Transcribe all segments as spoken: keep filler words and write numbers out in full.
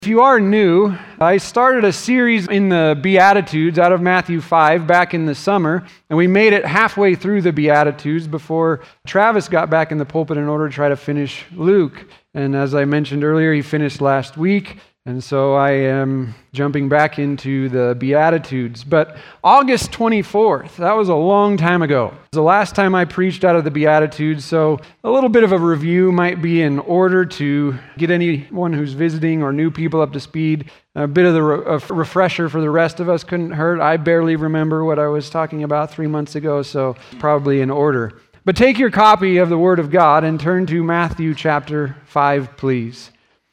If you are new, I started a series in the Beatitudes out of Matthew five back in the summer, and we made it halfway through the Beatitudes before Travis got back in the pulpit in order to try to finish Luke. And as I mentioned earlier, he finished last week, and so I am jumping back into the Beatitudes. But August twenty-fourth, that was a long time ago. It was the last time I preached out of the Beatitudes, so a little bit of a review might be in order to get anyone who's visiting or new people up to speed. A bit of the re- a refresher for the rest of us couldn't hurt. I barely remember what I was talking about three months ago, so probably in order. But take your copy of the Word of God and turn to Matthew chapter five, please.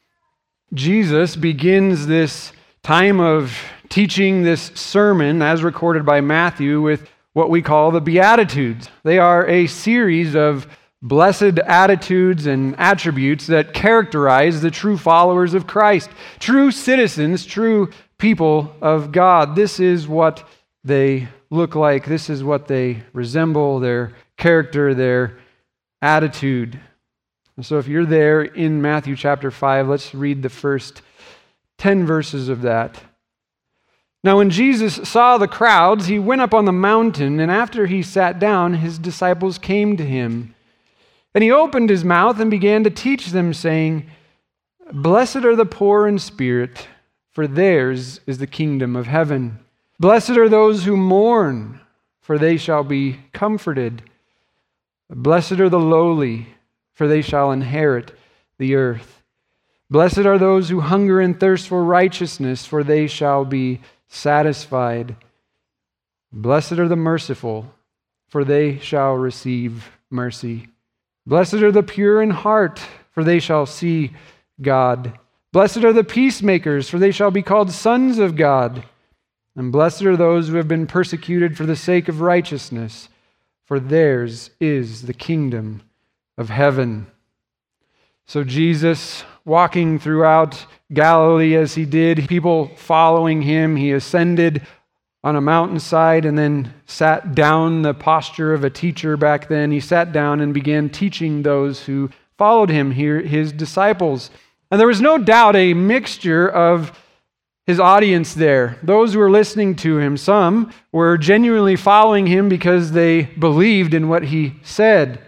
Jesus begins this time of teaching this sermon, as recorded by Matthew, with what we call the Beatitudes. They are a series of blessed attitudes and attributes that characterize the true followers of Christ, true citizens, true people of God. This is what they look like. This is what they resemble, their character, their attitude. And so if you're there in Matthew chapter five, let's read the first ten verses of that. Now when Jesus saw the crowds, he went up on the mountain, and after he sat down, his disciples came to him. And he opened his mouth and began to teach them, saying, "Blessed are the poor in spirit, for theirs is the kingdom of heaven. Blessed are those who mourn, for they shall be comforted. Blessed are the lowly, for they shall inherit the earth. Blessed are those who hunger and thirst for righteousness, for they shall be satisfied. Blessed are the merciful, for they shall receive mercy. Blessed are the pure in heart, for they shall see God. Blessed are the peacemakers, for they shall be called sons of God. And blessed are those who have been persecuted for the sake of righteousness, for theirs is the kingdom of heaven." So Jesus, walking throughout Galilee as he did, people following him, he ascended on a mountainside and then sat down, the posture of a teacher back then. He sat down and began teaching those who followed him, here, his disciples. And there was no doubt a mixture of his audience there. Those who were listening to him, some were genuinely following him because they believed in what he said.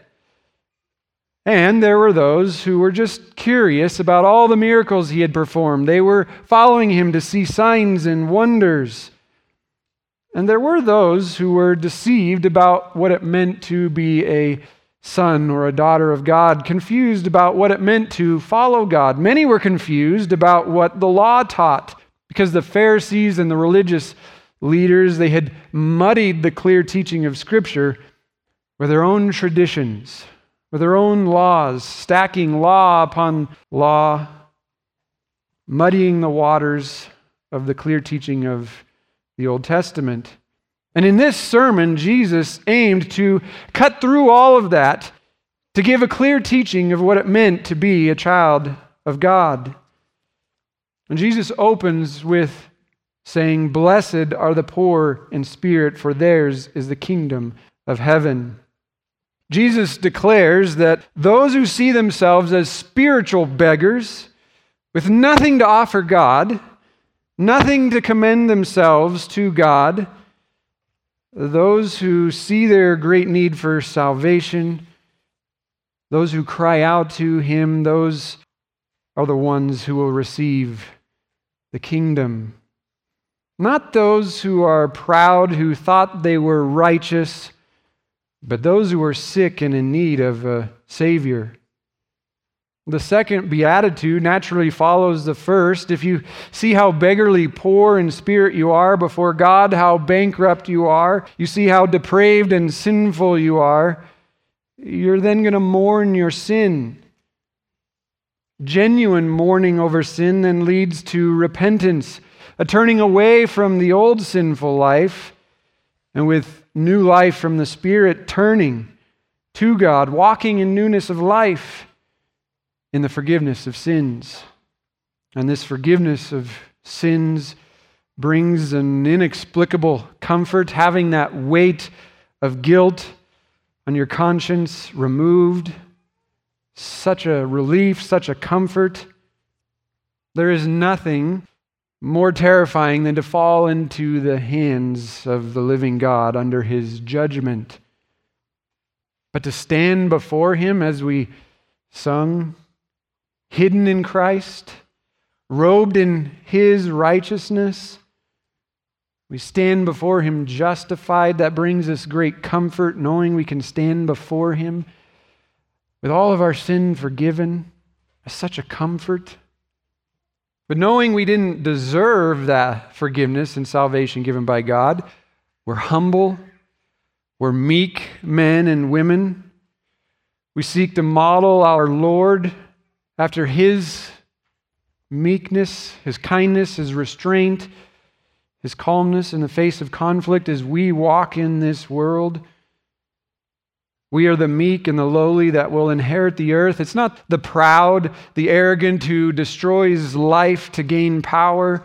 And there were those who were just curious about all the miracles he had performed. They were following him to see signs and wonders. And there were those who were deceived about what it meant to be a son or a daughter of God, confused about what it meant to follow God. Many were confused about what the law taught, because the Pharisees and the religious leaders, they had muddied the clear teaching of Scripture with their own traditions, with their own laws, stacking law upon law, muddying the waters of the clear teaching of the Old Testament. And in this sermon, Jesus aimed to cut through all of that, to give a clear teaching of what it meant to be a child of God. And Jesus opens with saying, "Blessed are the poor in spirit, for theirs is the kingdom of heaven." Jesus declares that those who see themselves as spiritual beggars, with nothing to offer God, nothing to commend themselves to God, those who see their great need for salvation, those who cry out to him, those are the ones who will receive the kingdom. Not those who are proud, who thought they were righteous, but those who are sick and in need of a Savior. The second beatitude naturally follows the first. If you see how beggarly poor in spirit you are before God, how bankrupt you are, you see how depraved and sinful you are, you're then going to mourn your sin. Genuine mourning over sin then leads to repentance, a turning away from the old sinful life, and with new life from the Spirit, turning to God, walking in newness of life in the forgiveness of sins. And this forgiveness of sins brings an inexplicable comfort, having that weight of guilt on your conscience removed. Such a relief, such a comfort. There is nothing more terrifying than to fall into the hands of the living God under His judgment. But to stand before Him, as we sung, hidden in Christ, robed in His righteousness, we stand before Him justified. That brings us great comfort, knowing we can stand before Him with all of our sin forgiven. It's such a comfort. But knowing we didn't deserve that forgiveness and salvation given by God, we're humble, we're meek men and women. We seek to model our Lord after His meekness, His kindness, His restraint, His calmness in the face of conflict as we walk in this world. We are the meek and the lowly that will inherit the earth. It's not the proud, the arrogant who destroys life to gain power.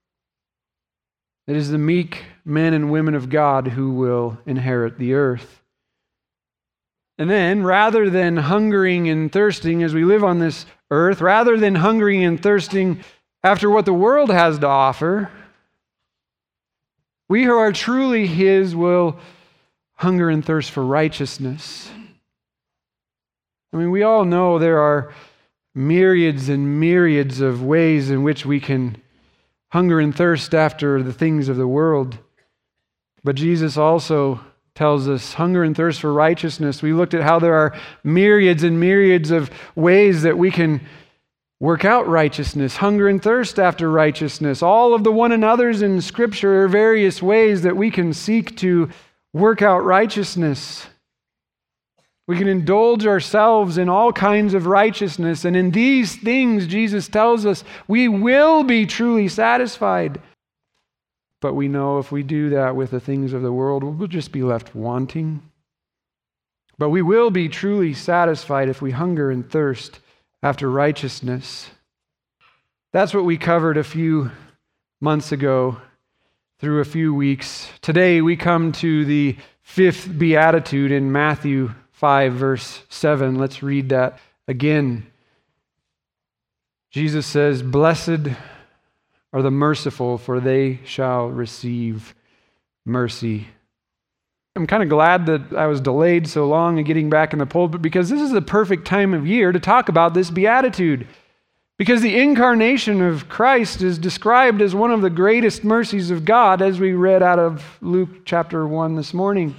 It is the meek men and women of God who will inherit the earth. And then, rather than hungering and thirsting as we live on this earth, rather than hungering and thirsting after what the world has to offer, we who are truly His will hunger and thirst for righteousness. I mean, we all know there are myriads and myriads of ways in which we can hunger and thirst after the things of the world. But Jesus also tells us hunger and thirst for righteousness. We looked at how there are myriads and myriads of ways that we can work out righteousness, hunger and thirst after righteousness. All of the one another's in Scripture are various ways that we can seek to work out righteousness. We can indulge ourselves in all kinds of righteousness, and in these things, Jesus tells us, we will be truly satisfied. But we know if we do that with the things of the world, we'll just be left wanting. But we will be truly satisfied if we hunger and thirst after righteousness. That's what we covered a few months ago through a few weeks. Today we come to the fifth beatitude in Matthew five, verse seven. Let's read that again. Jesus says, "Blessed are the merciful, for they shall receive mercy." I'm kind of glad that I was delayed so long in getting back in the pulpit, because this is the perfect time of year to talk about this beatitude. Because the incarnation of Christ is described as one of the greatest mercies of God, as we read out of Luke chapter one this morning.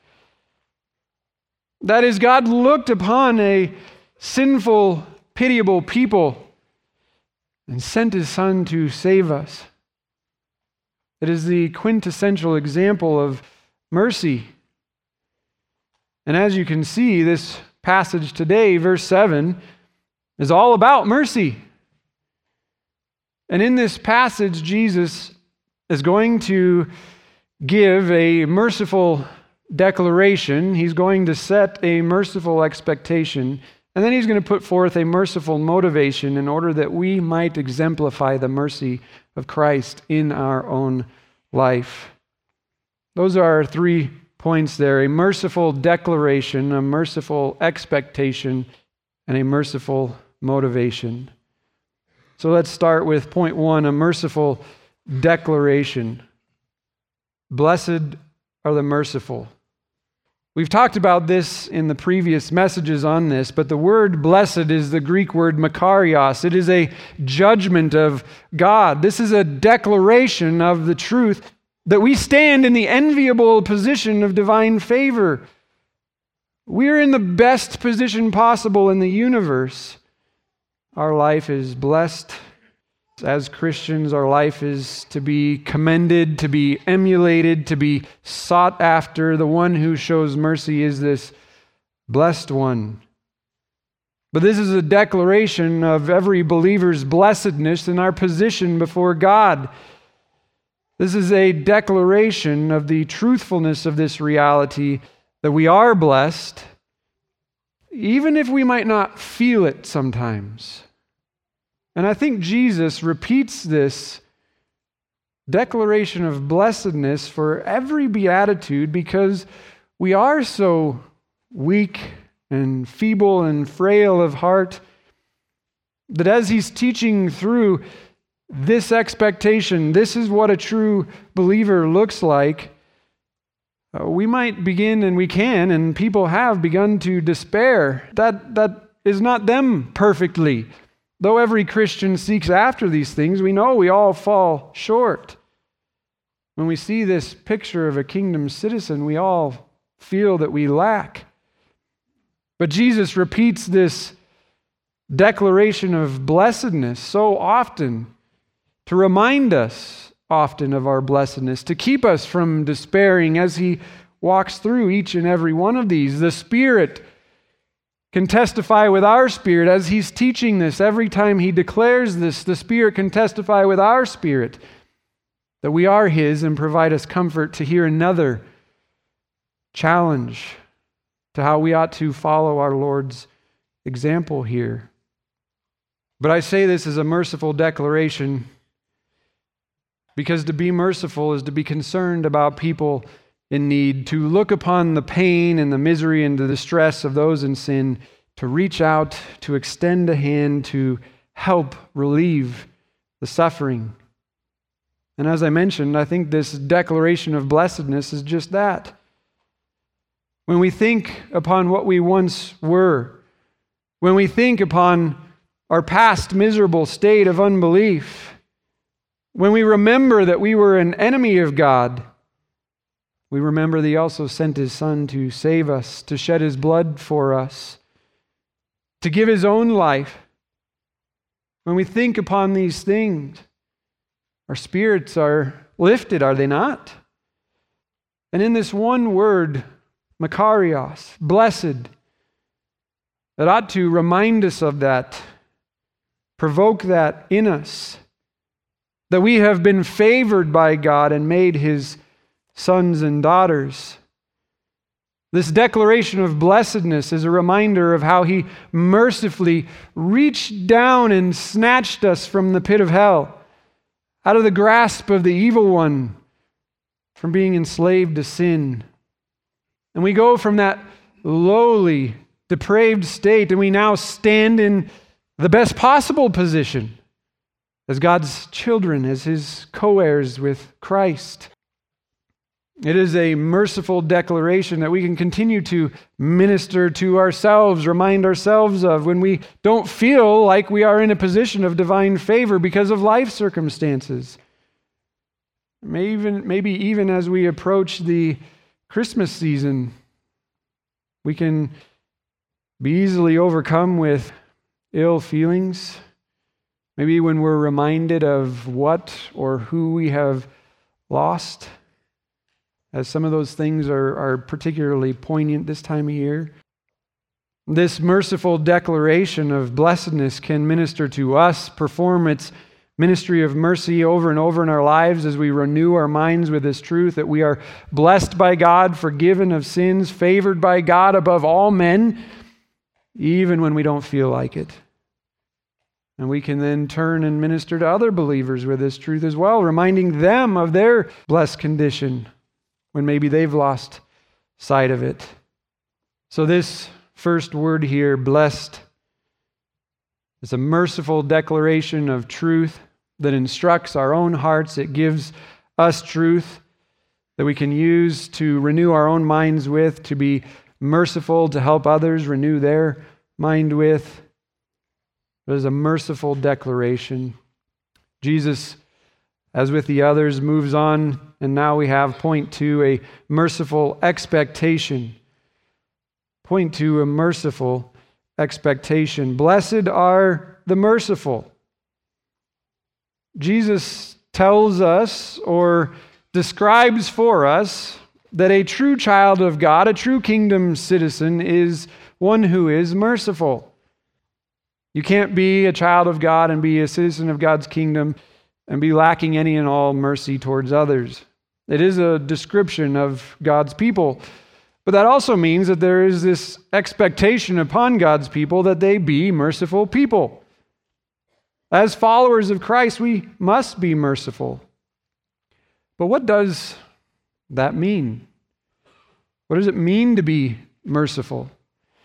That is, God looked upon a sinful, pitiable people and sent His Son to save us. It is the quintessential example of mercy. And as you can see, this passage today, verse seven, is all about mercy. And in this passage, Jesus is going to give a merciful declaration. He's going to set a merciful expectation. And then He's going to put forth a merciful motivation in order that we might exemplify the mercy of Christ in our own life. Those are our three points there: a merciful declaration, a merciful expectation, and a merciful motivation. So let's start with point one, a merciful declaration. Blessed are the merciful. We've talked about this in the previous messages on this, but the word blessed is the Greek word makarios. It is a judgment of God. This is a declaration of the truth that we stand in the enviable position of divine favor. We're in the best position possible in the universe. Our life is blessed. As Christians, our life is to be commended, to be emulated, to be sought after. The one who shows mercy is this blessed one. But this is a declaration of every believer's blessedness in our position before God. This is a declaration of the truthfulness of this reality that we are blessed, even if we might not feel it sometimes. And I think Jesus repeats this declaration of blessedness for every beatitude because we are so weak and feeble and frail of heart. That as he's teaching through this expectation, this is what a true believer looks like, uh, we might begin, and we can, and people have begun to despair. That, that is not them perfectly. Though every Christian seeks after these things, we know we all fall short. When we see this picture of a kingdom citizen, we all feel that we lack. But Jesus repeats this declaration of blessedness so often to remind us often of our blessedness, to keep us from despairing as he walks through each and every one of these. The Spirit can testify with our spirit as he's teaching this. Every time he declares this, the Spirit can testify with our spirit that we are his and provide us comfort to hear another challenge to how we ought to follow our Lord's example here. But I say this as a merciful declaration because to be merciful is to be concerned about people in need, to look upon the pain and the misery and the distress of those in sin, to reach out, to extend a hand, to help relieve the suffering. And as I mentioned, I think this declaration of blessedness is just that. When we think upon what we once were, when we think upon our past miserable state of unbelief, when we remember that we were an enemy of God, we remember that he also sent his Son to save us, to shed his blood for us, to give his own life. When we think upon these things, our spirits are lifted, are they not? And in this one word, Makarios, blessed, that ought to remind us of that, provoke that in us, that we have been favored by God and made his sons and daughters. This declaration of blessedness is a reminder of how he mercifully reached down and snatched us from the pit of hell, out of the grasp of the evil one, from being enslaved to sin. And we go from that lowly, depraved state, and we now stand in the best possible position as God's children, as his co-heirs with Christ. It is a merciful declaration that we can continue to minister to ourselves, remind ourselves of when we don't feel like we are in a position of divine favor because of life circumstances. Maybe even, maybe even as we approach the Christmas season, we can be easily overcome with ill feelings. Maybe when we're reminded of what or who we have lost, as some of those things are, are particularly poignant this time of year. This merciful declaration of blessedness can minister to us, perform its ministry of mercy over and over in our lives as we renew our minds with this truth that we are blessed by God, forgiven of sins, favored by God above all men, even when we don't feel like it. And we can then turn and minister to other believers with this truth as well, reminding them of their blessed condition when maybe they've lost sight of it. So this first word here, blessed, is a merciful declaration of truth that instructs our own hearts. It gives us truth that we can use to renew our own minds with, to be merciful, to help others renew their mind with. It is a merciful declaration. Jesus, as with the others, moves on, and now we have point two, a merciful expectation. Point two, a merciful expectation. Blessed are the merciful. Jesus tells us or describes for us that a true child of God, a true kingdom citizen, is one who is merciful. You can't be a child of God and be a citizen of God's kingdom and be lacking any and all mercy towards others. It is a description of God's people. But that also means that there is this expectation upon God's people that they be merciful people. As followers of Christ, we must be merciful. But what does that mean? What does it mean to be merciful?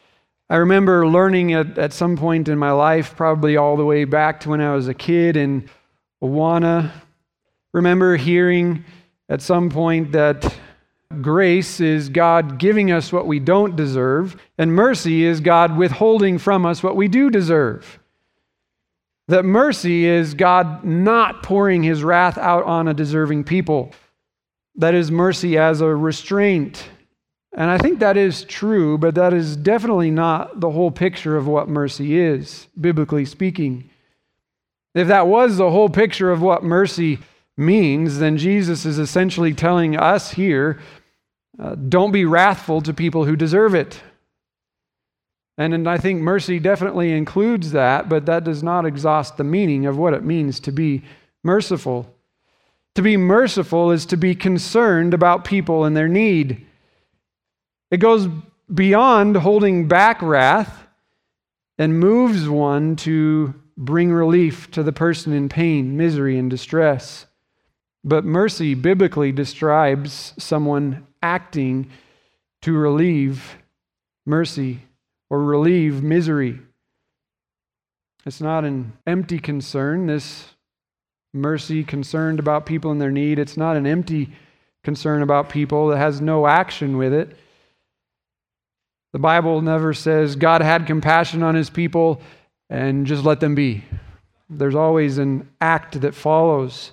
I remember learning at, at some point in my life, probably all the way back to when I was a kid in Awana, remember hearing at some point that grace is God giving us what we don't deserve, and mercy is God withholding from us what we do deserve. That mercy is God not pouring his wrath out on a deserving people. That is mercy as a restraint. And I think that is true, but that is definitely not the whole picture of what mercy is, biblically speaking. If that was the whole picture of what mercy means, then Jesus is essentially telling us here, uh, don't be wrathful to people who deserve it. And, and I think mercy definitely includes that, but that does not exhaust the meaning of what it means to be merciful. To be merciful is to be concerned about people and their need. It goes beyond holding back wrath and moves one to bring relief to the person in pain, misery, and distress. But mercy biblically describes someone acting to relieve mercy or relieve misery. It's not an empty concern, this mercy concerned about people in their need. It's not an empty concern about people that has no action with it. The Bible never says God had compassion on his people and just let them be. There's always an act that follows.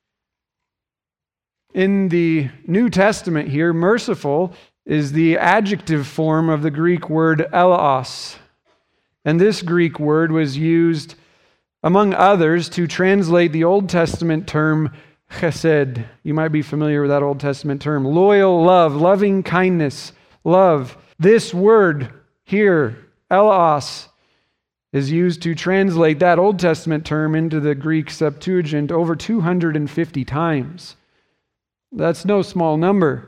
In the New Testament here, merciful is the adjective form of the Greek word eleos. And this Greek word was used, among others, to translate the Old Testament term chesed. You might be familiar with that Old Testament term. Loyal love, loving kindness, love. This word here, eleos, is used to translate that Old Testament term into the Greek Septuagint over two hundred fifty times. That's no small number.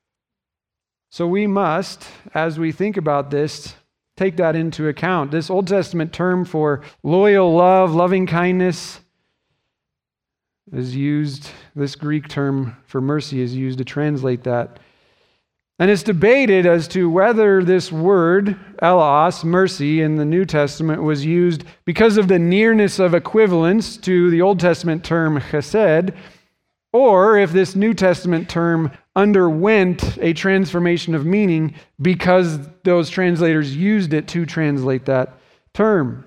So we must, as we think about this, take that into account. This Old Testament term for loyal love, loving kindness, is used, this Greek term for mercy is used to translate that. And it's debated as to whether this word, eleos, mercy, in the New Testament was used because of the nearness of equivalence to the Old Testament term chesed, or if this New Testament term underwent a transformation of meaning because those translators used it to translate that term.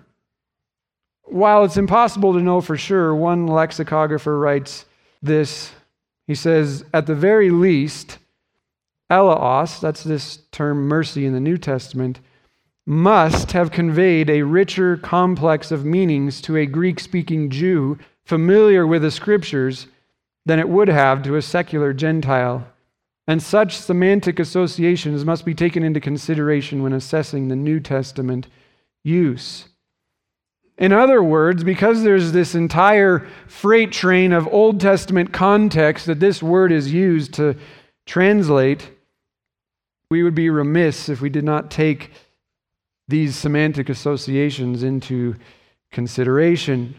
While it's impossible to know for sure, one lexicographer writes this. He says, at the very least, eleos, that's this term mercy in the New Testament, must have conveyed a richer complex of meanings to a Greek-speaking Jew familiar with the Scriptures than it would have to a secular Gentile. And such semantic associations must be taken into consideration when assessing the New Testament use. In other words, because there's this entire freight train of Old Testament context that this word is used to translate, we would be remiss if we did not take these semantic associations into consideration.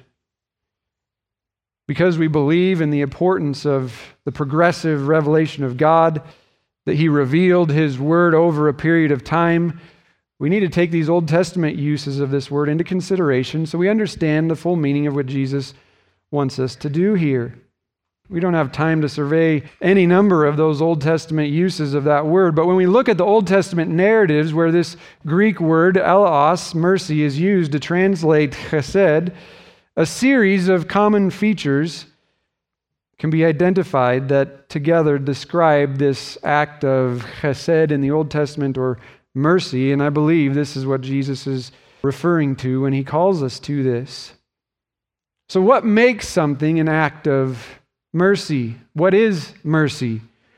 Because we believe in the importance of the progressive revelation of God, that He revealed His Word over a period of time, we need to take these Old Testament uses of this word into consideration so we understand the full meaning of what Jesus wants us to do here. We don't have time to survey any number of those Old Testament uses of that word, but when we look at the Old Testament narratives where this Greek word, eleos, mercy, is used to translate chesed, a series of common features can be identified that together describe this act of chesed in the Old Testament, or mercy, and I believe this is what Jesus is referring to when He calls us to this. So what makes something an act of mercy? What is mercy?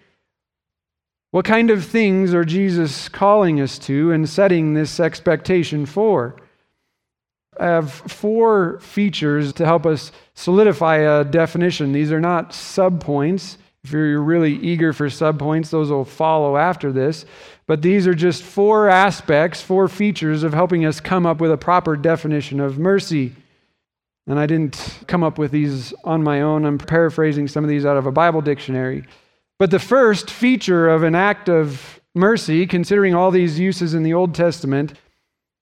What kind of things are Jesus calling us to and setting this expectation for? I have four features to help us solidify a definition. These are not subpoints. If you're really eager for subpoints, those will follow after this. But these are just four aspects, four features of helping us come up with a proper definition of mercy. And I didn't come up with these on my own. I'm paraphrasing some of these out of a Bible dictionary. But the first feature of an act of mercy, considering all these uses in the Old Testament,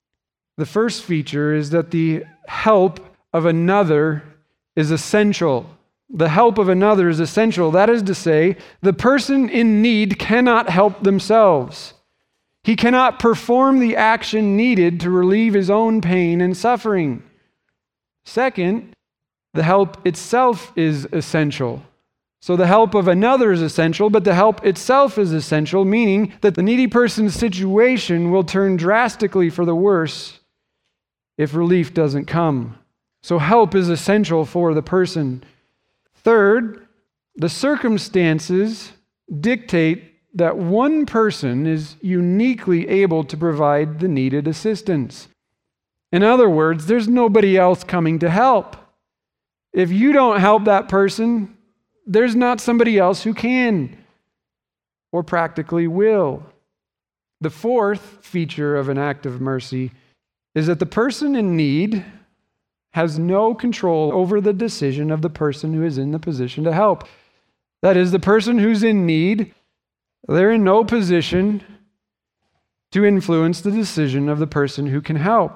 The first feature is that the help of another is essential. The help of another is essential. That is to say, the person in need cannot help themselves. He cannot perform the action needed to relieve his own pain and suffering. Second, the help itself is essential. So the help of another is essential, but the help itself is essential, meaning that the needy person's situation will turn drastically for the worse if relief doesn't come. So help is essential for the person. Third, the circumstances dictate that one person is uniquely able to provide the needed assistance. In other words, there's nobody else coming to help. If you don't help that person, there's not somebody else who can or practically will. The fourth feature of an act of mercy is that the person in need has no control over the decision of the person who is in the position to help. That is, the person who's in need, they're in no position to influence the decision of the person who can help.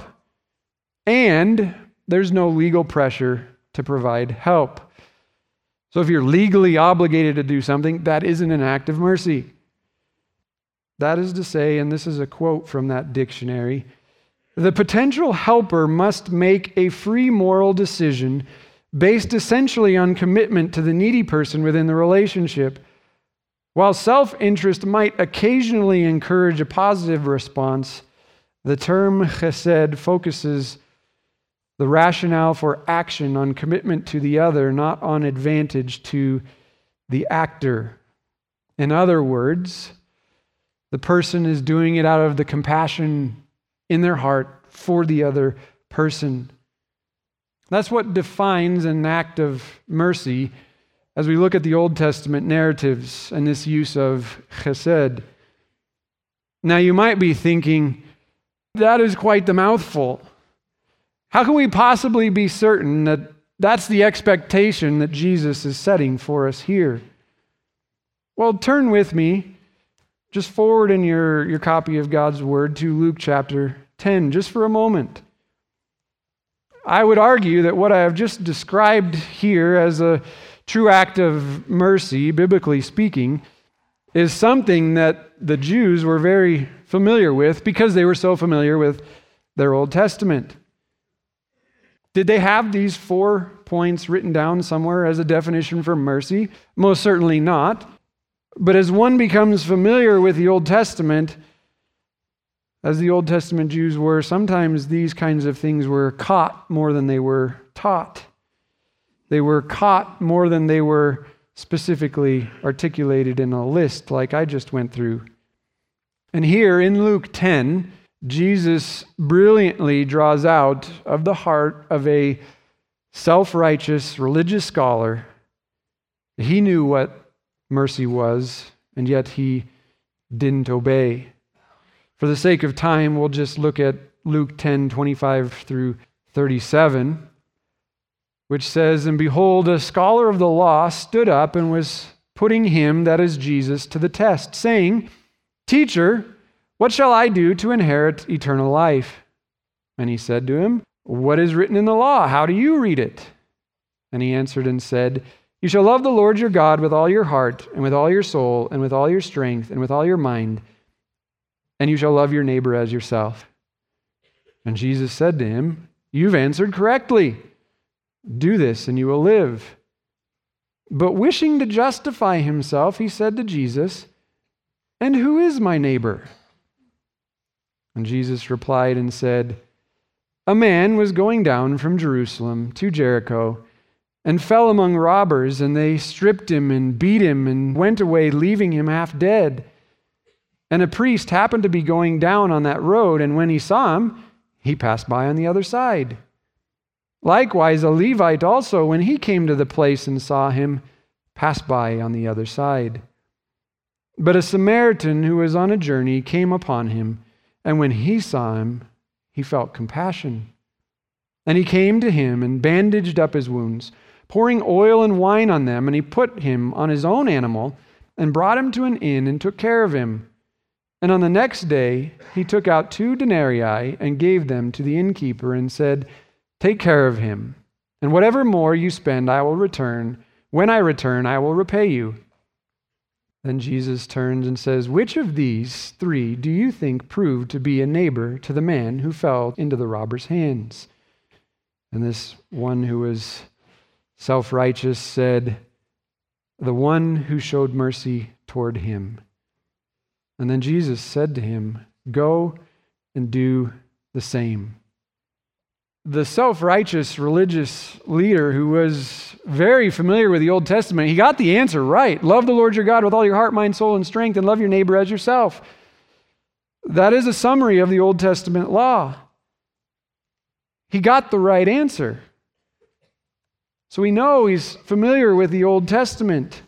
And there's no legal pressure to provide help. So if you're legally obligated to do something, that isn't an act of mercy. That is to say, and this is a quote from that dictionary, the potential helper must make a free moral decision based essentially on commitment to the needy person within the relationship. While self-interest might occasionally encourage a positive response, the term chesed focuses the rationale for action on commitment to the other, not on advantage to the actor. In other words, the person is doing it out of the compassion in their heart for the other person. That's what defines an act of mercy as we look at the Old Testament narratives and this use of chesed. Now you might be thinking, that is quite the mouthful. How can we possibly be certain that that's the expectation that Jesus is setting for us here? Well, turn with me just forward in your, your copy of God's Word to Luke chapter ten, just for a moment. I would argue that what I have just described here as a true act of mercy, biblically speaking, is something that the Jews were very familiar with because they were so familiar with their Old Testament. Did they have these four points written down somewhere as a definition for mercy? Most certainly not. But as one becomes familiar with the Old Testament, as the Old Testament Jews were, sometimes these kinds of things were caught more than they were taught. They were caught more than they were specifically articulated in a list like I just went through. And here in Luke ten, Jesus brilliantly draws out of the heart of a self-righteous religious scholar. He knew what mercy was, and yet he didn't obey. For the sake of time, we'll just look at Luke ten, twenty-five through thirty-seven, which says, "And behold, a scholar of the law stood up and was putting him," that is Jesus, "to the test, saying, 'Teacher, what shall I do to inherit eternal life?' And he said to him, 'What is written in the law? How do you read it?' And he answered and said, 'You shall love the Lord your God with all your heart, and with all your soul, and with all your strength, and with all your mind, and you shall love your neighbor as yourself.' And Jesus said to him, 'You've answered correctly. Do this, and you will live.' But wishing to justify himself, he said to Jesus, 'And who is my neighbor?' And Jesus replied and said, 'A man was going down from Jerusalem to Jericho and fell among robbers, and they stripped him and beat him and went away, leaving him half dead. And a priest happened to be going down on that road, and when he saw him, he passed by on the other side. Likewise, a Levite also, when he came to the place and saw him, passed by on the other side. But a Samaritan who was on a journey came upon him, and when he saw him, he felt compassion. And he came to him and bandaged up his wounds, pouring oil and wine on them, and he put him on his own animal and brought him to an inn and took care of him. And on the next day, he took out two denarii and gave them to the innkeeper and said, "Take care of him, and whatever more you spend, I will return. When I return, I will repay you." Then Jesus turns and says, "Which of these three do you think proved to be a neighbor to the man who fell into the robber's hands?" And this one who was self-righteous said, "The one who showed mercy toward him." And then Jesus said to him, "Go and do the same." The self-righteous religious leader who was very familiar with the Old Testament, he got the answer right. Love the Lord your God with all your heart, mind, soul, and strength, and love your neighbor as yourself. That is a summary of the Old Testament law. He got the right answer. So we know he's familiar with the Old Testament.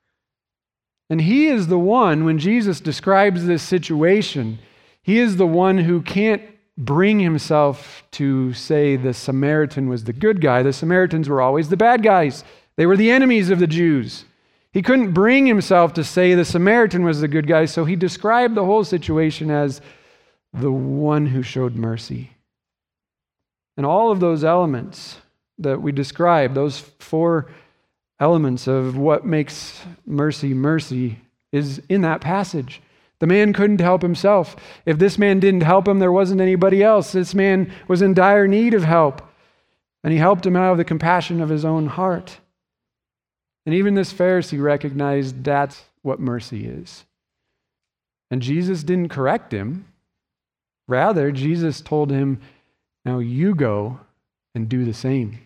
And he is the one, when Jesus describes this situation, he is the one who can't bring himself to say the Samaritan was the good guy. The Samaritans were always the bad guys. They were the enemies of the Jews. He couldn't bring himself to say the Samaritan was the good guy, so he described the whole situation as the one who showed mercy. And all of those elements that we described, those four elements of what makes mercy mercy, is in that passage. The man couldn't help himself. If this man didn't help him, there wasn't anybody else. This man was in dire need of help, and he helped him out of the compassion of his own heart. And even this Pharisee recognized that's what mercy is. And Jesus didn't correct him. Rather, Jesus told him, "Now you go and do the same."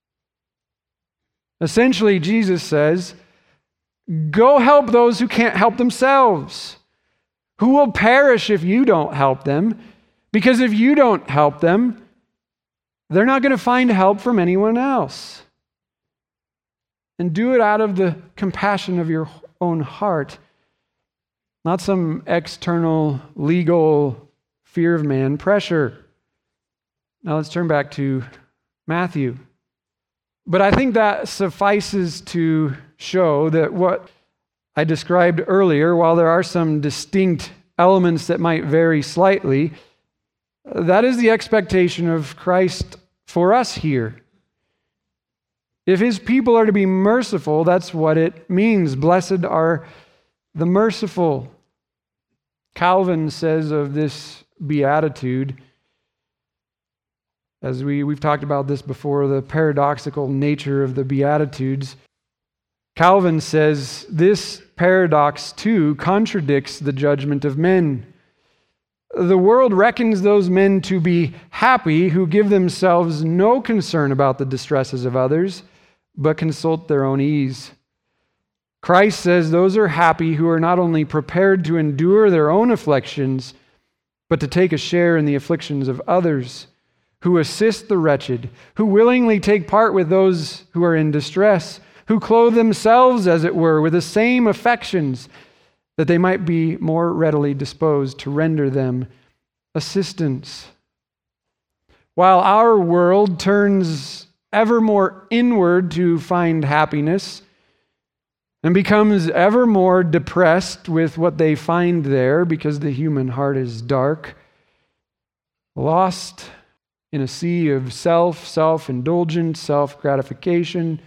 Essentially, Jesus says, go help those who can't help themselves, who will perish if you don't help them, because if you don't help them, they're not going to find help from anyone else. And do it out of the compassion of your own heart, not some external, legal, fear of man pressure. Now let's turn back to Matthew. But I think that suffices to show that what I described earlier, while there are some distinct elements that might vary slightly, that is the expectation of Christ for us here. If his people are to be merciful, that's what it means. Blessed are the merciful. Calvin says of this beatitude, as we, we've talked about this before, the paradoxical nature of the Beatitudes. Calvin says, this paradox too contradicts the judgment of men. The world reckons those men to be happy who give themselves no concern about the distresses of others, but consult their own ease. Christ says those are happy who are not only prepared to endure their own afflictions, but to take a share in the afflictions of others, who assist the wretched, who willingly take part with those who are in distress, who clothe themselves, as it were, with the same affections, that they might be more readily disposed to render them assistance. While our world turns ever more inward to find happiness and becomes ever more depressed with what they find there because the human heart is dark, lost in a sea of self, self-indulgence, self-gratification,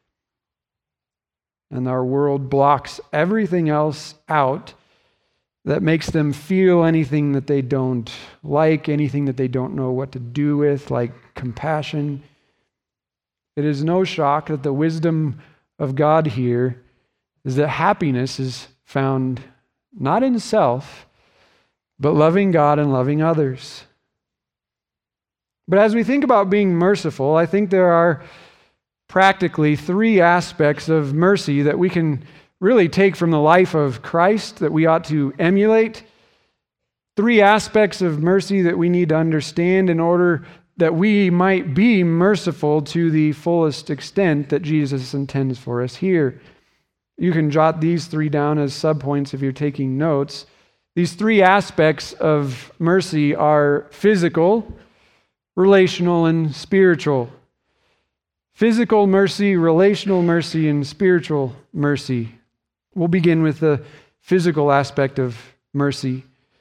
and our world blocks everything else out that makes them feel anything that they don't like, anything that they don't know what to do with, like compassion. It is no shock that the wisdom of God here is that happiness is found not in self, but loving God and loving others. But as we think about being merciful, I think there are practically three aspects of mercy that we can really take from the life of Christ that we ought to emulate. Three aspects of mercy that we need to understand in order that we might be merciful to the fullest extent that Jesus intends for us here. You can jot these three down as subpoints if you're taking notes. These three aspects of mercy are physical, relational, and spiritual. Physical mercy, relational mercy, and spiritual mercy. We'll begin with the physical aspect of mercy.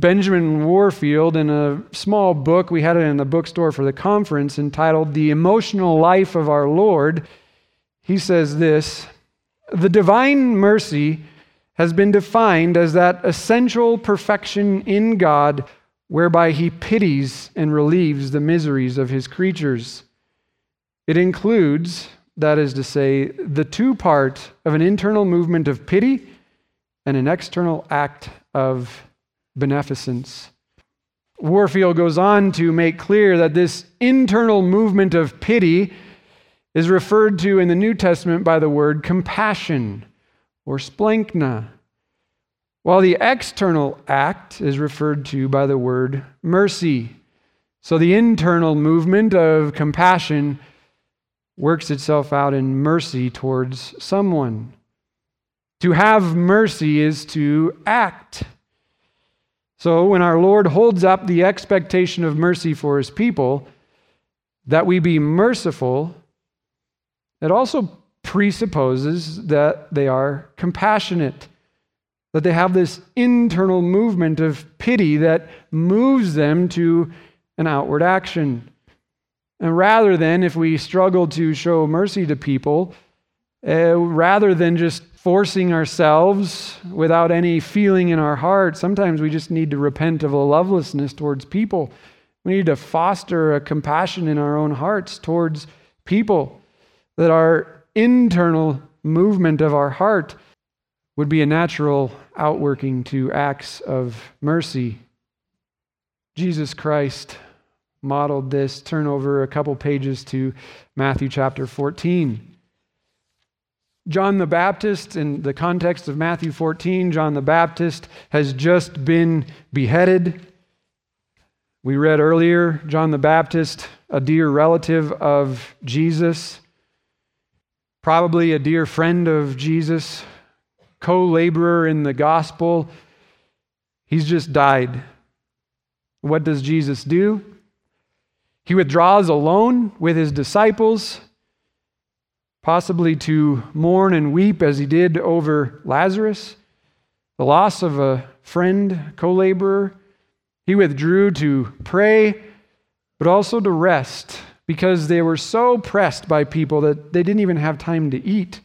Benjamin Warfield, in a small book, we had it in the bookstore for the conference, entitled The Emotional Life of Our Lord, he says this: the divine mercy has been defined as that essential perfection in God whereby he pities and relieves the miseries of his creatures. It includes, that is to say, the two part of an internal movement of pity and an external act of beneficence. Warfield goes on to make clear that this internal movement of pity is referred to in the New Testament by the word compassion or splankna, while the external act is referred to by the word mercy. So the internal movement of compassion works itself out in mercy towards someone. To have mercy is to act. So when our Lord holds up the expectation of mercy for his people, that we be merciful, it also presupposes that they are compassionate, that they have this internal movement of pity that moves them to an outward action. And rather than, if we struggle to show mercy to people, uh, rather than just forcing ourselves without any feeling in our heart, sometimes we just need to repent of a lovelessness towards people. We need to foster a compassion in our own hearts towards people, that our internal movement of our heart would be a natural outworking to acts of mercy. Jesus Christ modeled this. Turn over a couple pages to Matthew chapter fourteen. John the Baptist, in the context of Matthew fourteen, John the Baptist has just been beheaded. We read earlier, John the Baptist, a dear relative of Jesus, probably a dear friend of Jesus, co-laborer in the gospel. He's just died. What does Jesus do? He withdraws alone with his disciples, possibly to mourn and weep as he did over Lazarus, the loss of a friend, co-laborer. He withdrew to pray, but also to rest, because they were so pressed by people that they didn't even have time to eat.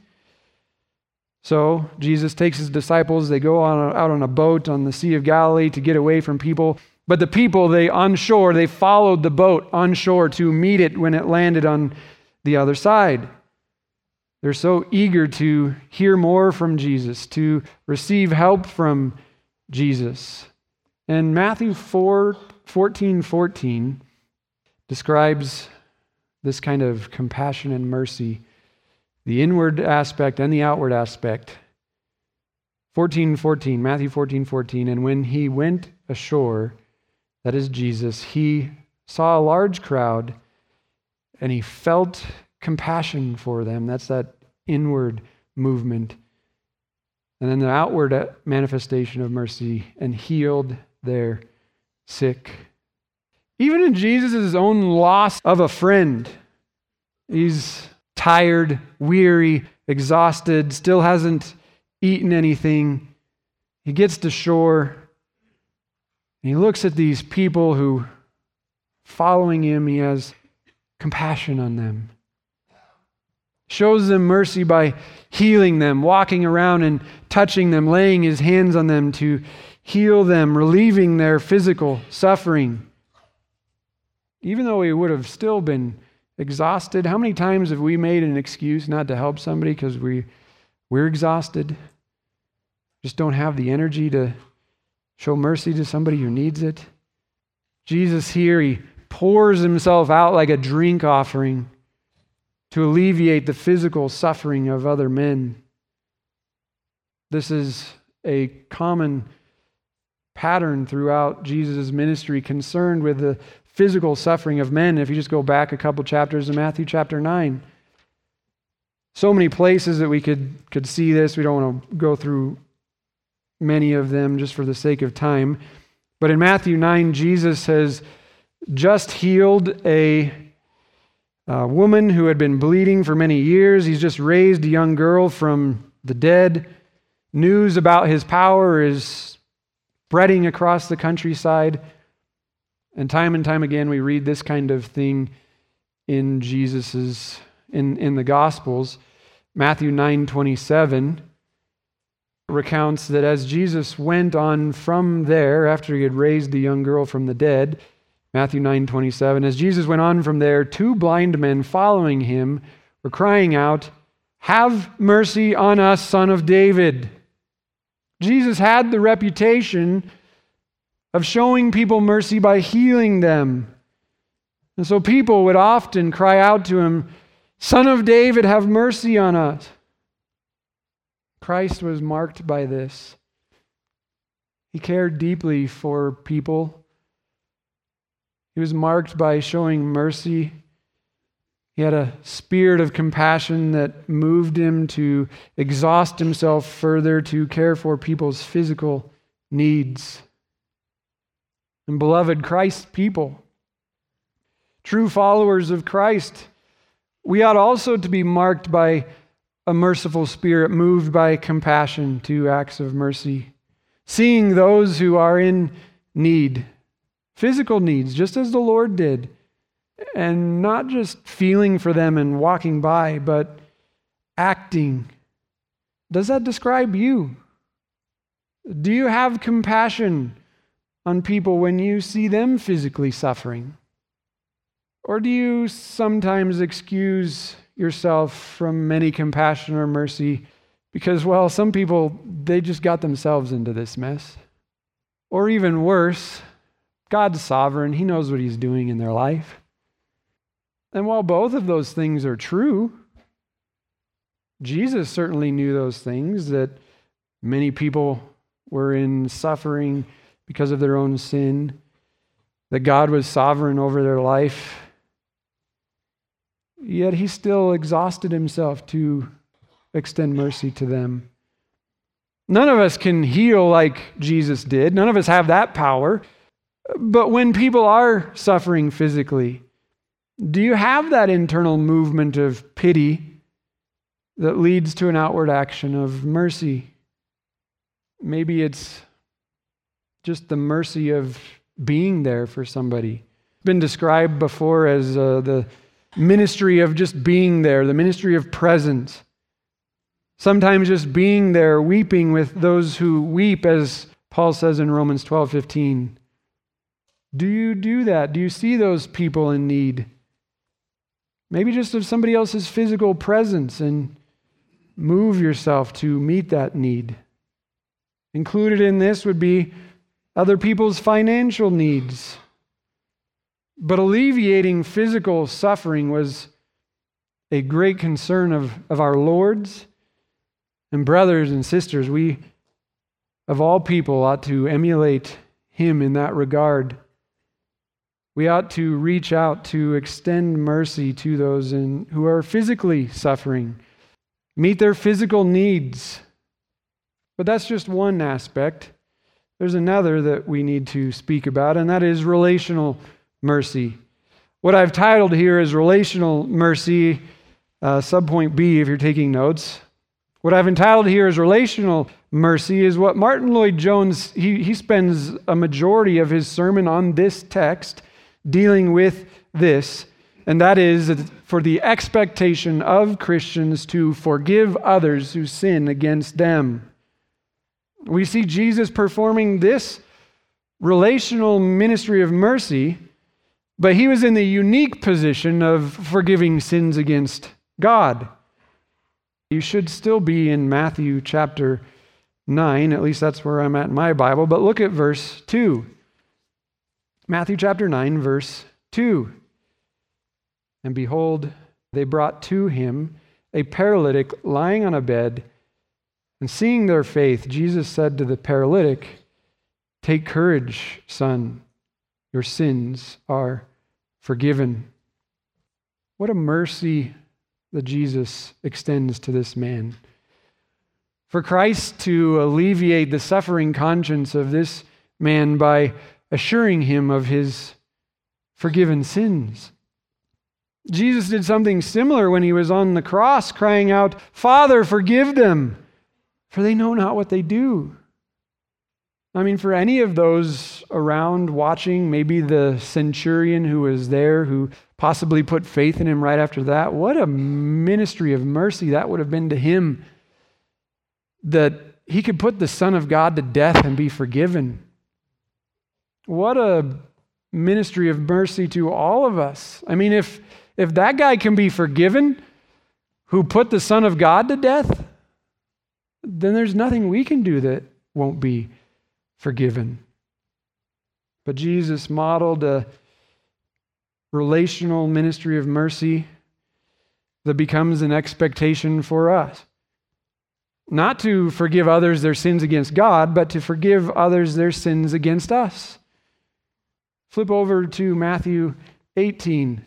So Jesus takes his disciples, they go on a, out on a boat on the Sea of Galilee to get away from people. But the people, they on shore, they followed the boat on shore to meet it when it landed on the other side. They're so eager to hear more from Jesus, to receive help from Jesus. And Matthew four, fourteen, fourteen describes this kind of compassion and mercy, the inward aspect and the outward aspect. fourteen, fourteen, Matthew fourteen, fourteen, and when he went ashore, that is Jesus, he saw a large crowd and he felt compassion for them. That's that inward movement. And then the outward manifestation of mercy, and healed their sick. Even in Jesus' own loss of a friend, he's tired, weary, exhausted, still hasn't eaten anything. He gets to shore, and he looks at these people who, following him, he has compassion on them. Shows them mercy by healing them, walking around and touching them, laying his hands on them to heal them, relieving their physical suffering. Even though he would have still been exhausted, how many times have we made an excuse not to help somebody because we, we're exhausted? Just don't have the energy to show mercy to somebody who needs it? Jesus here, he pours himself out like a drink offering to alleviate the physical suffering of other men. This is a common pattern throughout Jesus' ministry, concerned with the physical suffering of men. If you just go back a couple chapters in Matthew chapter nine, so many places that we could, could see this. We don't want to go through many of them just for the sake of time. But in Matthew nine, Jesus has just healed a A woman who had been bleeding for many years. He's just raised a young girl from the dead. News about his power is spreading across the countryside. And time and time again, we read this kind of thing in Jesus's in, in the Gospels. Matthew nine twenty-seven recounts that as Jesus went on from there, after he had raised the young girl from the dead, Matthew nine twenty-seven, as Jesus went on from there, two blind men following him were crying out, "Have mercy on us, Son of David." Jesus had the reputation of showing people mercy by healing them. And so people would often cry out to him, "Son of David, have mercy on us." Christ was marked by this. He cared deeply for people. He was marked by showing mercy. He had a spirit of compassion that moved him to exhaust himself further to care for people's physical needs. And beloved Christ people, true followers of Christ, we ought also to be marked by a merciful spirit, moved by compassion to acts of mercy, seeing those who are in need, physical needs, just as the Lord did, and not just feeling for them and walking by, but acting. Does that describe you? Do you have compassion on people when you see them physically suffering? Or do you sometimes excuse yourself from any compassion or mercy because, well, some people, they just got themselves into this mess? Or even worse, God's sovereign. He knows what He's doing in their life. And while both of those things are true, Jesus certainly knew those things, that many people were in suffering because of their own sin, that God was sovereign over their life. Yet He still exhausted Himself to extend mercy to them. None of us can heal like Jesus did. None of us have that power. But when people are suffering physically, do you have that internal movement of pity that leads to an outward action of mercy? Maybe it's just the mercy of being there for somebody. It's been described before as uh, the ministry of just being there, the ministry of presence. Sometimes just being there, weeping with those who weep, as Paul says in Romans twelve fifteen. Do you do that? Do you see those people in need? Maybe just of somebody else's physical presence, and move yourself to meet that need. Included in this would be other people's financial needs. But alleviating physical suffering was a great concern of, of our Lord's. And brothers and sisters, we, of all people, ought to emulate Him in that regard. We ought to reach out to extend mercy to those in, who are physically suffering, meet their physical needs. But that's just one aspect. There's another that we need to speak about, and that is relational mercy. What I've titled here is Relational Mercy, uh, subpoint B if you're taking notes. What I've entitled here is Relational Mercy is what Martin Lloyd-Jones, he, he spends a majority of his sermon on this text dealing with this, and that is for the expectation of Christians to forgive others who sin against them. We see Jesus performing this relational ministry of mercy, but He was in the unique position of forgiving sins against God. You should still be in Matthew chapter nine, at least that's where I'm at in my Bible, but look at verse two. Matthew chapter nine, verse two. And behold, they brought to Him a paralytic lying on a bed, and seeing their faith, Jesus said to the paralytic, "Take courage, son, your sins are forgiven." What a mercy that Jesus extends to this man. For Christ to alleviate the suffering conscience of this man by assuring him of his forgiven sins. Jesus did something similar when He was on the cross, crying out, "Father, forgive them, for they know not what they do." I mean, for any of those around watching, maybe the centurion who was there, who possibly put faith in him right after that, what a ministry of mercy that would have been to him, that he could put the Son of God to death and be forgiven. What a ministry of mercy to all of us. I mean, if if that guy can be forgiven, who put the Son of God to death, then there's nothing we can do that won't be forgiven. But Jesus modeled a relational ministry of mercy that becomes an expectation for us. Not to forgive others their sins against God, but to forgive others their sins against us. Flip over to Matthew eighteen.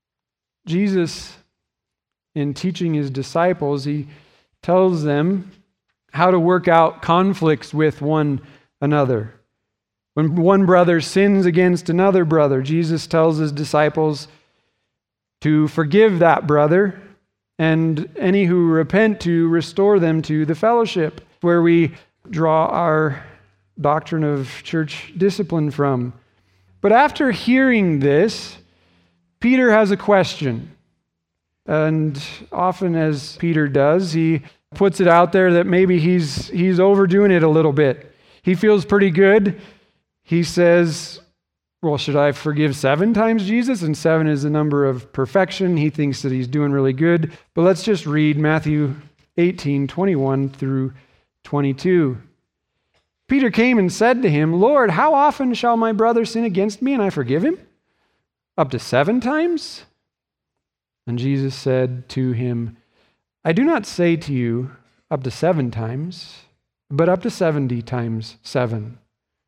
Jesus, in teaching his disciples, he tells them how to work out conflicts with one another. When one brother sins against another brother, Jesus tells his disciples to forgive that brother, and any who repent to restore them to the fellowship, where we draw our doctrine of church discipline from. But after hearing this, Peter has a question. And often, as Peter does, he puts it out there that maybe he's he's overdoing it a little bit. He feels pretty good. He says, well, should I forgive seven times, Jesus? And seven is the number of perfection. He thinks that he's doing really good. But let's just read Matthew eighteen, twenty-one through twenty-two. Peter came and said to him, Lord, how often shall my brother sin against me and I forgive him? Up to seven times? And Jesus said to him, I do not say to you up to seven times, but up to seventy times seven.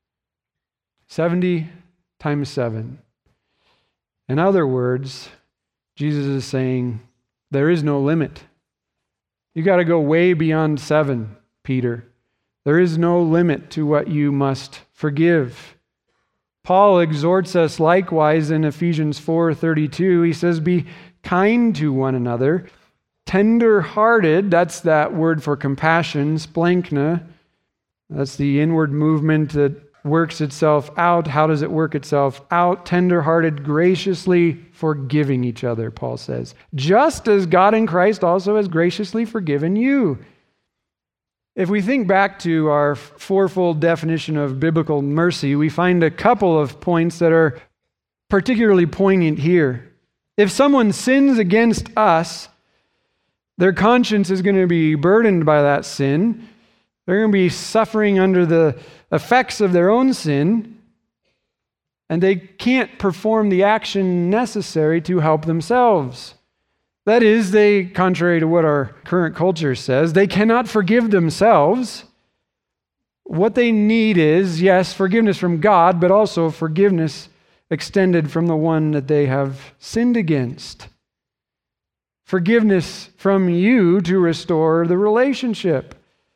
Seventy times seven. In other words, Jesus is saying, there is no limit. You got to go way beyond seven, Peter. There is no limit to what you must forgive. Paul exhorts us likewise in Ephesians four thirty-two. He says, be kind to one another, tender-hearted, that's that word for compassion, splankna. That's the inward movement that works itself out. How does it work itself out? Tender-hearted, graciously forgiving each other, Paul says. Just as God in Christ also has graciously forgiven you. If we think back to our fourfold definition of biblical mercy, we find a couple of points that are particularly poignant here. If someone sins against us, their conscience is going to be burdened by that sin. They're going to be suffering under the effects of their own sin, and they can't perform the action necessary to help themselves. That is, they, contrary to what our current culture says, they cannot forgive themselves. What they need is, yes, forgiveness from God, but also forgiveness extended from the one that they have sinned against. Forgiveness from you to restore the relationship.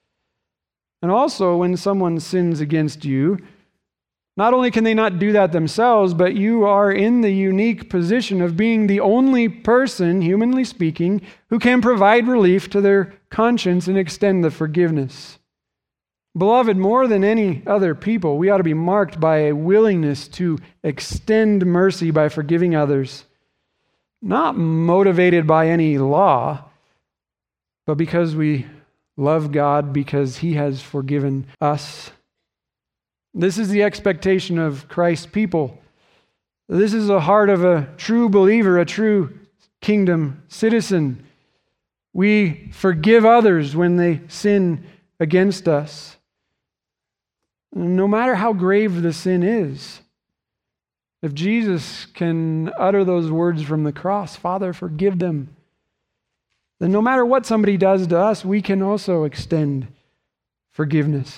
And also, when someone sins against you, not only can they not do that themselves, but you are in the unique position of being the only person, humanly speaking, who can provide relief to their conscience and extend the forgiveness. Beloved, more than any other people, we ought to be marked by a willingness to extend mercy by forgiving others, not motivated by any law, but because we love God, because He has forgiven us. This is the expectation of Christ's people. This is the heart of a true believer, a true kingdom citizen. We forgive others when they sin against us, no matter how grave the sin is. If Jesus can utter those words from the cross, Father, forgive them, then no matter what somebody does to us, we can also extend forgiveness.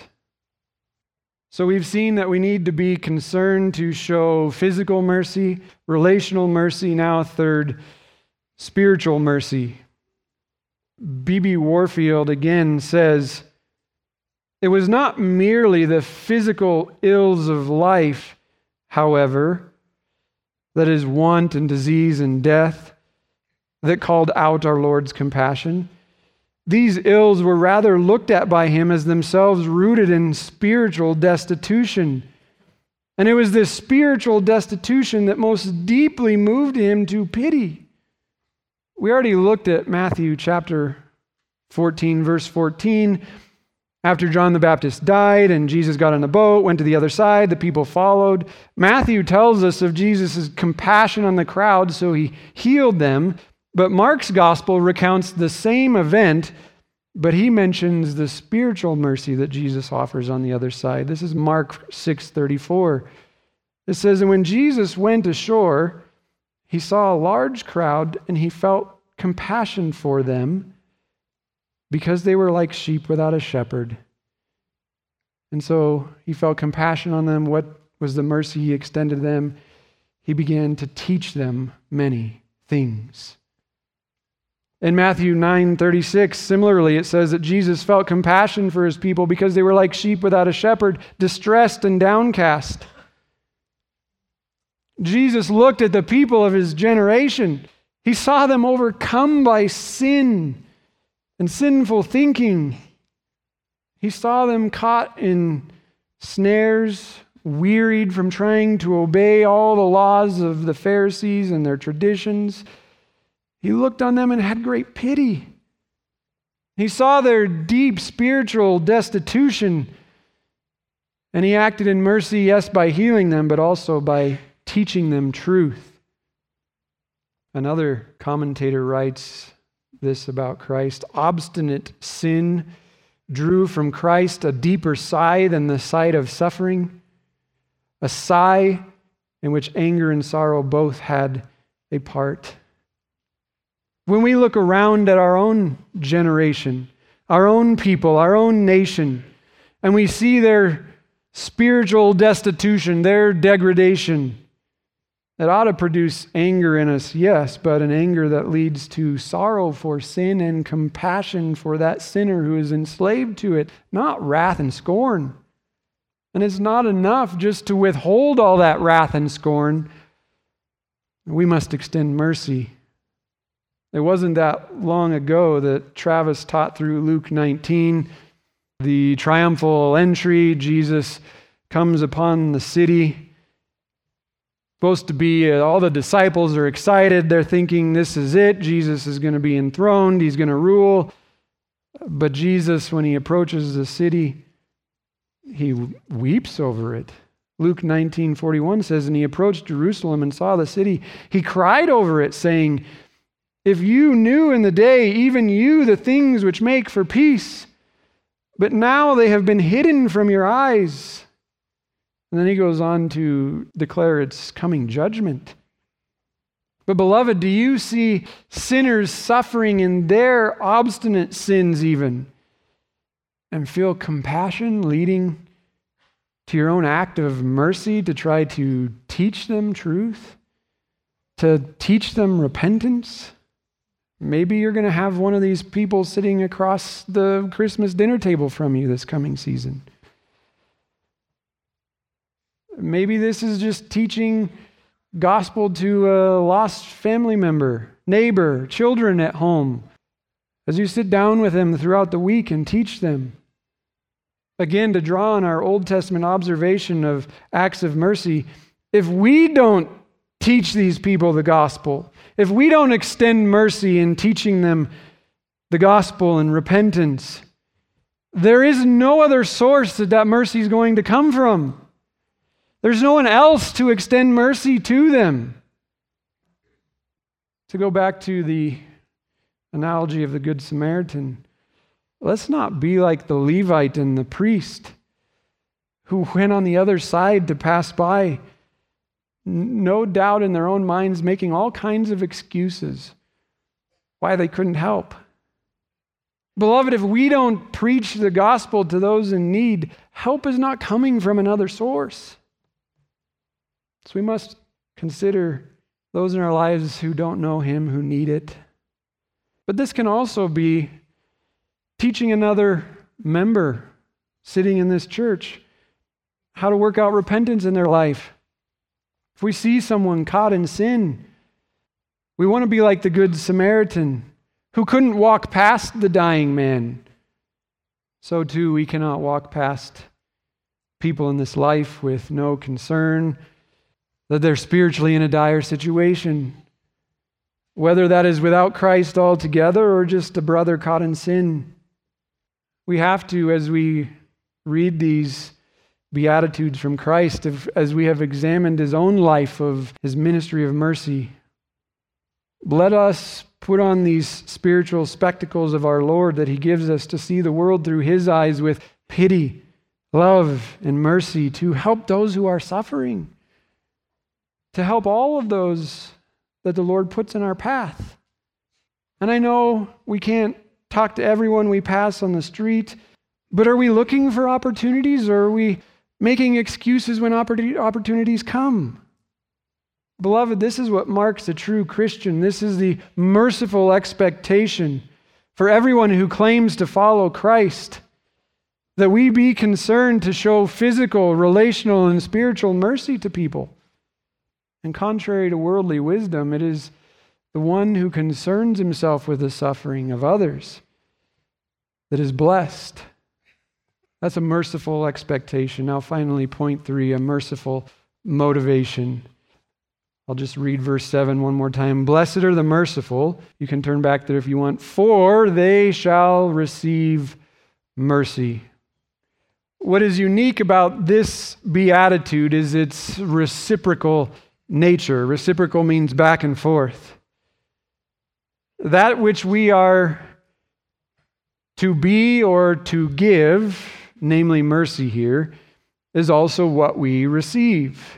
So we've seen that we need to be concerned to show physical mercy, relational mercy, now third, spiritual mercy. B B Warfield again says, it was not merely the physical ills of life, however, that is want and disease and death, that called out our Lord's compassion. These ills were rather looked at by him as themselves rooted in spiritual destitution. And it was this spiritual destitution that most deeply moved him to pity. We already looked at Matthew chapter fourteen, verse fourteen. After John the Baptist died and Jesus got on a boat, went to the other side, the people followed. Matthew tells us of Jesus' compassion on the crowd, so he healed them. But Mark's gospel recounts the same event, but he mentions the spiritual mercy that Jesus offers on the other side. This is Mark six thirty-four. It says, "And when Jesus went ashore, he saw a large crowd, and he felt compassion for them, because they were like sheep without a shepherd." And so he felt compassion on them. What was the mercy he extended them? He began to teach them many things. In Matthew nine thirty-six, similarly, it says that Jesus felt compassion for his people because they were like sheep without a shepherd, distressed and downcast. Jesus looked at the people of his generation. He saw them overcome by sin and sinful thinking. He saw them caught in snares, wearied from trying to obey all the laws of the Pharisees and their traditions. He looked on them and had great pity. He saw their deep spiritual destitution, and he acted in mercy, yes, by healing them, but also by teaching them truth. Another commentator writes this about Christ: obstinate sin drew from Christ a deeper sigh than the sight of suffering, a sigh in which anger and sorrow both had a part. When we look around at our own generation, our own people, our own nation, and we see their spiritual destitution, their degradation, that ought to produce anger in us, yes, but an anger that leads to sorrow for sin and compassion for that sinner who is enslaved to it, not wrath and scorn. And it's not enough just to withhold all that wrath and scorn. We must extend mercy. It wasn't that long ago that Travis taught through Luke nineteen, the triumphal entry. Jesus comes upon the city. Supposed to be, uh, all the disciples are excited. They're thinking this is it. Jesus is going to be enthroned. He's going to rule. But Jesus, when he approaches the city, he weeps over it. Luke nineteen forty-one says, "And he approached Jerusalem and saw the city. He cried over it, saying, 'If you knew in the day, even you, the things which make for peace, but now they have been hidden from your eyes.'" And then he goes on to declare its coming judgment. But beloved, do you see sinners suffering in their obstinate sins even, and feel compassion leading to your own act of mercy to try to teach them truth, to teach them repentance? Maybe you're going to have one of these people sitting across the Christmas dinner table from you this coming season. Maybe this is just teaching gospel to a lost family member, neighbor, children at home, as you sit down with them throughout the week and teach them. Again, to draw on our Old Testament observation of acts of mercy, if we don't teach these people the gospel, if we don't extend mercy in teaching them the gospel and repentance, there is no other source that that mercy is going to come from. There's no one else to extend mercy to them. To go back to the analogy of the Good Samaritan, let's not be like the Levite and the priest who went on the other side to pass by, no doubt in their own minds making all kinds of excuses why they couldn't help. Beloved, if we don't preach the gospel to those in need, help is not coming from another source. So we must consider those in our lives who don't know him, who need it. But this can also be teaching another member sitting in this church how to work out repentance in their life. If we see someone caught in sin, we want to be like the Good Samaritan who couldn't walk past the dying man, so too we cannot walk past people in this life with no concern that they're spiritually in a dire situation, whether that is without Christ altogether or just a brother caught in sin. We have to, as we read these Beatitudes from Christ, as we have examined his own life of his ministry of mercy, let us put on these spiritual spectacles of our Lord that he gives us to see the world through his eyes with pity, love, and mercy, to help those who are suffering, to help all of those that the Lord puts in our path. And I know we can't talk to everyone we pass on the street, but are we looking for opportunities, or are we making excuses when opportunities come? Beloved, this is what marks a true Christian. This is the merciful expectation for everyone who claims to follow Christ, that we be concerned to show physical, relational, and spiritual mercy to people. And contrary to worldly wisdom, it is the one who concerns himself with the suffering of others that is blessed. That's a merciful expectation. Now finally, point three, a merciful motivation. I'll just read verse seven one more time. Blessed are the merciful. You can turn back there if you want. For they shall receive mercy. What is unique about this beatitude is its reciprocal nature. Reciprocal means back and forth. That which we are to be or to give, namely mercy here, is also what we receive.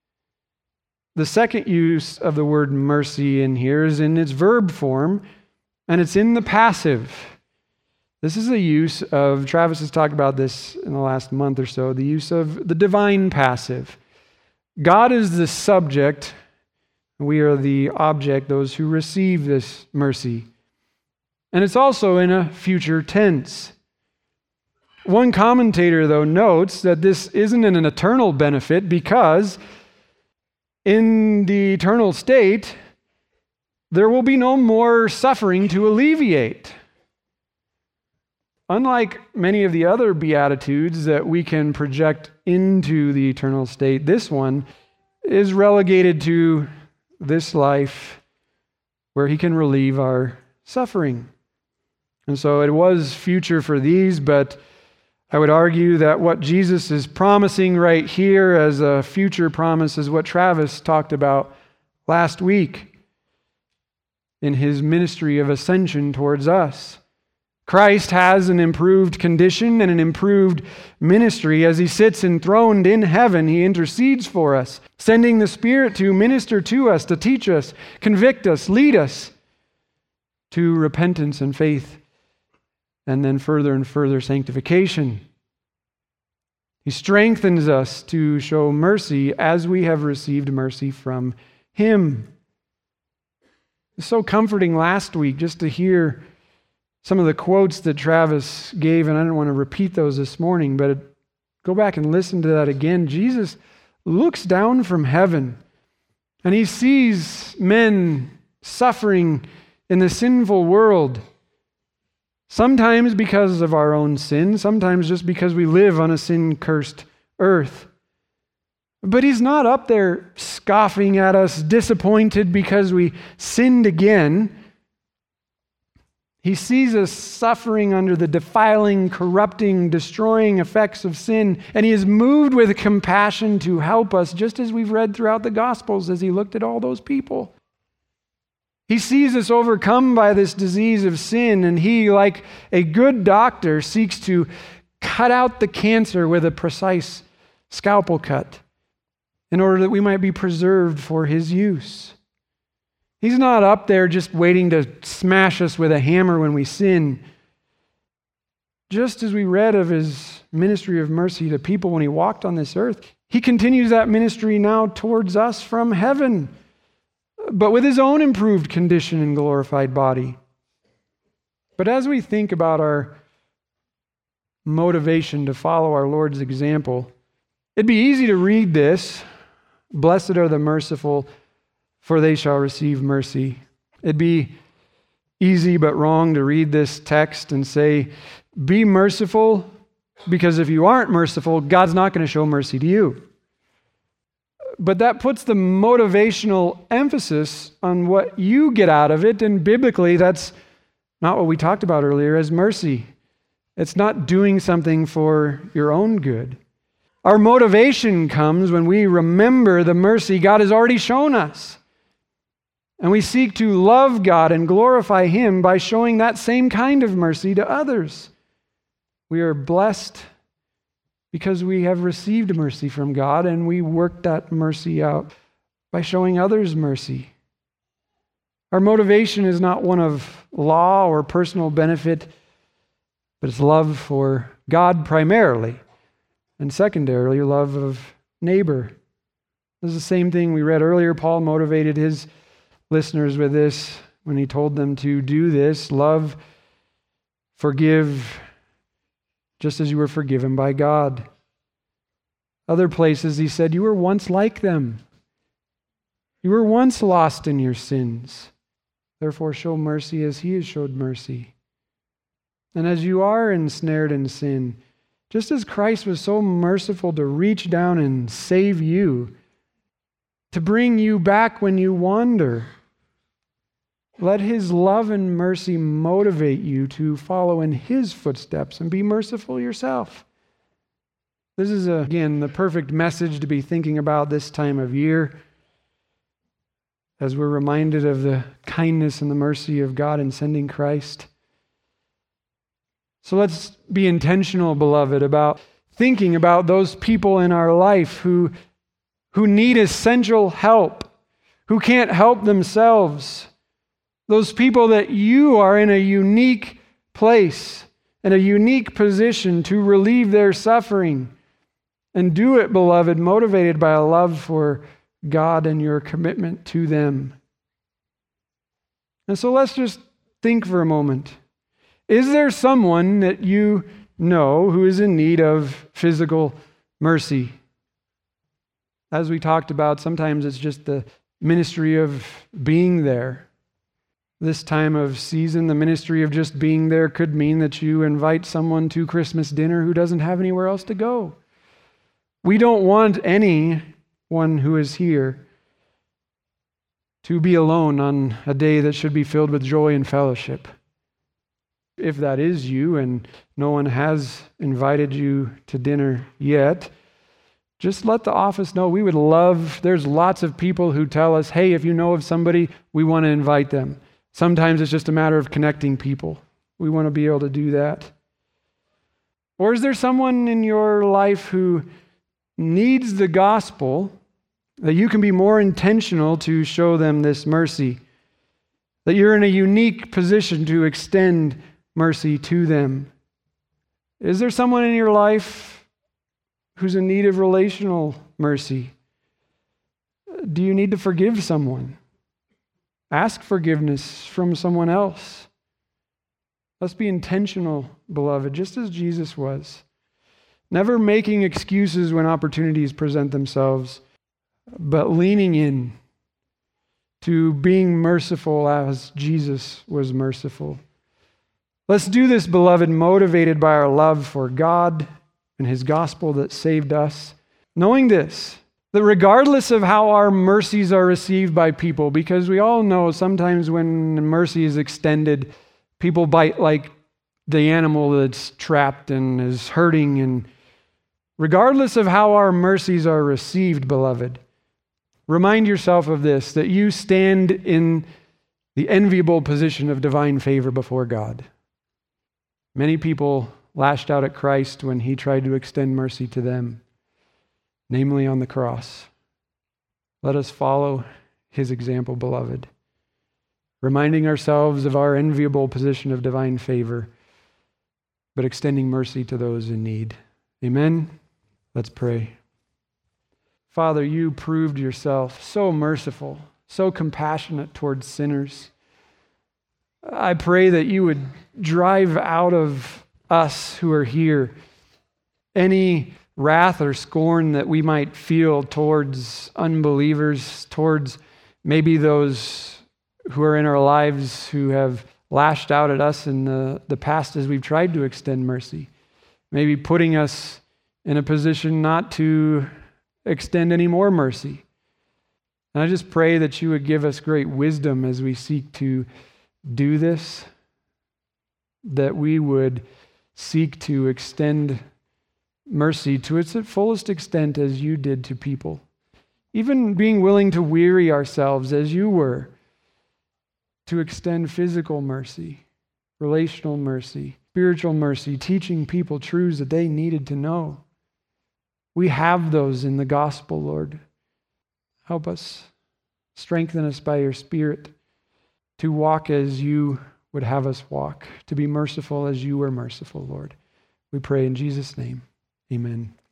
The second use of the word mercy in here is in its verb form, and it's in the passive. This is a use of, Travis has talked about this in the last month or so, the use of the divine passive. God is the subject, we are the object, those who receive this mercy. And it's also in a future tense. One commentator, though, notes that this isn't an eternal benefit because in the eternal state, there will be no more suffering to alleviate. Unlike many of the other Beatitudes that we can project into the eternal state, this one is relegated to this life where he can relieve our suffering. And so it was future for these, but I would argue that what Jesus is promising right here as a future promise is what Travis talked about last week in his ministry of ascension towards us. Christ has an improved condition and an improved ministry. As he sits enthroned in heaven, he intercedes for us, sending the Spirit to minister to us, to teach us, convict us, lead us to repentance and faith, and then further and further sanctification. He strengthens us to show mercy as we have received mercy from him. It's so comforting last week just to hear some of the quotes that Travis gave, and I don't want to repeat those this morning, but go back and listen to that again. Jesus looks down from heaven, and he sees men suffering in the sinful world, sometimes because of our own sin, sometimes just because we live on a sin-cursed earth. But he's not up there scoffing at us, disappointed because we sinned again. He sees us suffering under the defiling, corrupting, destroying effects of sin, and he is moved with compassion to help us, just as we've read throughout the Gospels as he looked at all those people. He sees us overcome by this disease of sin, and he, like a good doctor, seeks to cut out the cancer with a precise scalpel cut in order that we might be preserved for his use. He's not up there just waiting to smash us with a hammer when we sin. Just as we read of his ministry of mercy to people when he walked on this earth, he continues that ministry now towards us from heaven, but with his own improved condition and glorified body. But as we think about our motivation to follow our Lord's example, it'd be easy to read this, blessed are the merciful, for they shall receive mercy. It'd be easy but wrong to read this text and say, be merciful, because if you aren't merciful, God's not going to show mercy to you. But that puts the motivational emphasis on what you get out of it, and biblically, that's not what we talked about earlier as mercy. It's not doing something for your own good. Our motivation comes when we remember the mercy God has already shown us. And we seek to love God and glorify Him by showing that same kind of mercy to others. We are blessed because we have received mercy from God, and we work that mercy out by showing others mercy. Our motivation is not one of law or personal benefit, but it's love for God primarily, and secondarily, love of neighbor. This is the same thing we read earlier. Paul motivated his listeners with this when he told them to do this: love, forgive, just as you were forgiven by God. Other places he said, you were once like them. You were once lost in your sins. Therefore show mercy as He has showed mercy. And as you are ensnared in sin, just as Christ was so merciful to reach down and save you, to bring you back when you wander, let His love and mercy motivate you to follow in His footsteps and be merciful yourself. This is, again, the perfect message to be thinking about this time of year, as we're reminded of the kindness and the mercy of God in sending Christ. So let's be intentional, beloved, about thinking about those people in our life who, who need essential help, who can't help themselves. Those people that you are in a unique place, in a unique position to relieve their suffering. And do it, beloved, motivated by a love for God and your commitment to them. And so let's just think for a moment. Is there someone that you know who is in need of physical mercy? As we talked about, sometimes it's just the ministry of being there. This time of season, the ministry of just being there could mean that you invite someone to Christmas dinner who doesn't have anywhere else to go. We don't want anyone who is here to be alone on a day that should be filled with joy and fellowship. If that is you and no one has invited you to dinner yet, just let the office know. We would love, there's lots of people who tell us, hey, if you know of somebody, we want to invite them. Sometimes it's just a matter of connecting people. We want to be able to do that. Or is there someone in your life who needs the gospel, that you can be more intentional to show them this mercy, that you're in a unique position to extend mercy to them? Is there someone in your life who's in need of relational mercy? Do you need to forgive someone? Ask forgiveness from someone else. Let's be intentional, beloved, just as Jesus was. Never making excuses when opportunities present themselves, but leaning in to being merciful as Jesus was merciful. Let's do this, beloved, motivated by our love for God and His gospel that saved us, knowing this, that regardless of how our mercies are received by people, because we all know sometimes when mercy is extended, people bite like the animal that's trapped and is hurting. And regardless of how our mercies are received, beloved, remind yourself of this, that you stand in the enviable position of divine favor before God. Many people lashed out at Christ when He tried to extend mercy to them, namely on the cross. Let us follow His example, beloved, reminding ourselves of our enviable position of divine favor, but extending mercy to those in need. Amen? Let's pray. Father, you proved yourself so merciful, so compassionate towards sinners. I pray that you would drive out of us who are here any wrath or scorn that we might feel towards unbelievers, towards maybe those who are in our lives who have lashed out at us in the, the past as we've tried to extend mercy. Maybe putting us in a position not to extend any more mercy. And I just pray that you would give us great wisdom as we seek to do this, that we would seek to extend mercy to its fullest extent as you did to people. Even being willing to weary ourselves as you were, to extend physical mercy, relational mercy, spiritual mercy, teaching people truths that they needed to know. We have those in the gospel, Lord. Help us, strengthen us by your Spirit to walk as you would have us walk, to be merciful as you were merciful, Lord. We pray in Jesus' name. Amen.